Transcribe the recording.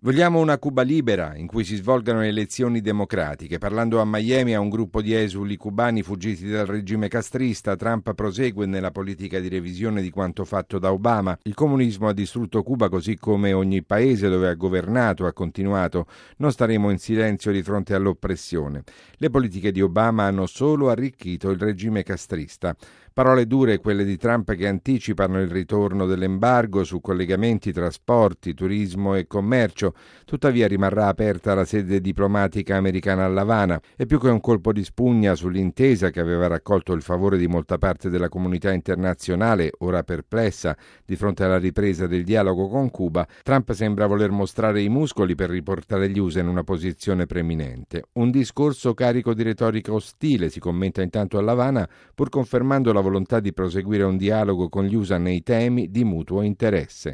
Vogliamo una Cuba libera, in cui si svolgano elezioni democratiche. Parlando a Miami a un gruppo di esuli cubani fuggiti dal regime castrista, Trump prosegue nella politica di revisione di quanto fatto da Obama. Il comunismo ha distrutto Cuba così come ogni paese dove ha governato ha continuato. Non staremo in silenzio di fronte all'oppressione. Le politiche di Obama hanno solo arricchito il regime castrista. Parole dure quelle di Trump che anticipano il ritorno dell'embargo su collegamenti, trasporti, turismo e commercio. Tuttavia rimarrà aperta la sede diplomatica americana a L'Avana e più che un colpo di spugna sull'intesa che aveva raccolto il favore di molta parte della comunità internazionale, ora perplessa di fronte alla ripresa del dialogo con Cuba, Trump sembra voler mostrare i muscoli per riportare gli USA in una posizione preeminente. Un discorso carico di retorica ostile, si commenta intanto a L'Avana, pur confermando la volontà di proseguire un dialogo con gli USA nei temi di mutuo interesse.